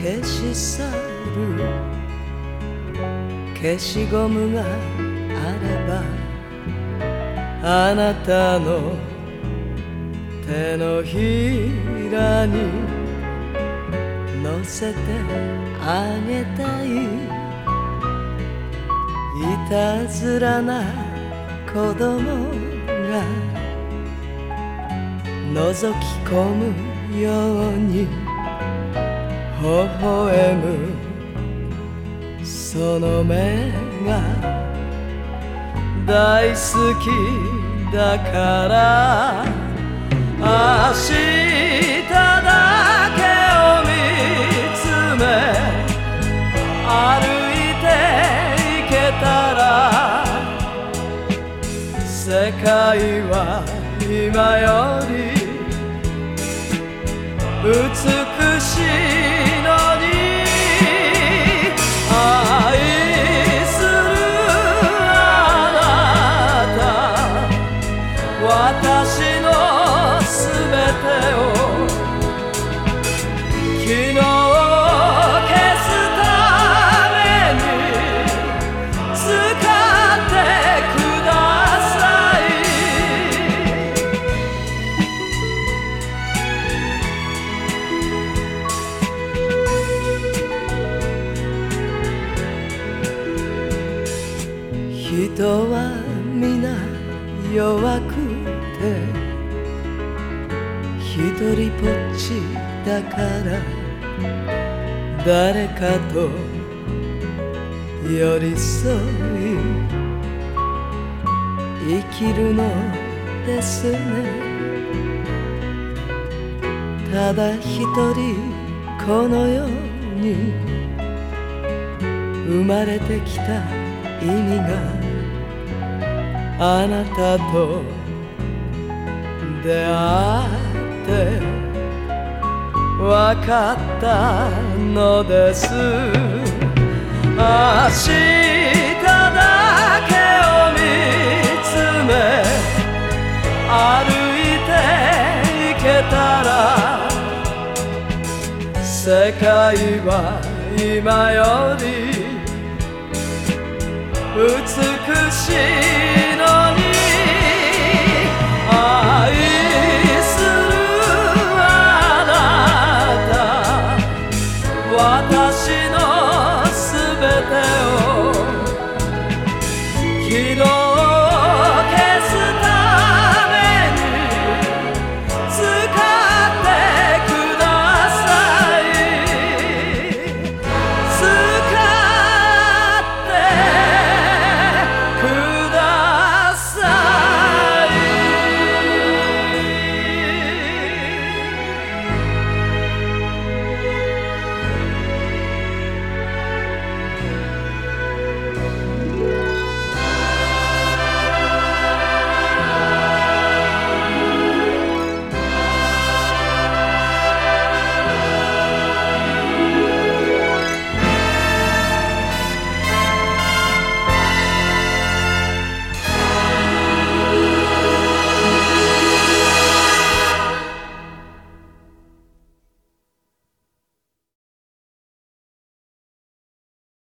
消し去る消しゴムがあればあなたの手のひらに乗せてあげたいいたずらな子供が覗き込むように微笑むその目が大好きだから明日だけを見つめ歩いていけたら世界は今より美しいのに愛するあなた私のすべてを昨日消すために使ってください人は皆弱くて一人ぽっちだから誰かと寄り添い生きるのですねただ一人この世に生まれてきた意味があなたと出会って分かったのです明日だけを見つめ歩いていけたら世界は今より美しいのに愛するあなた私のすべてを昨日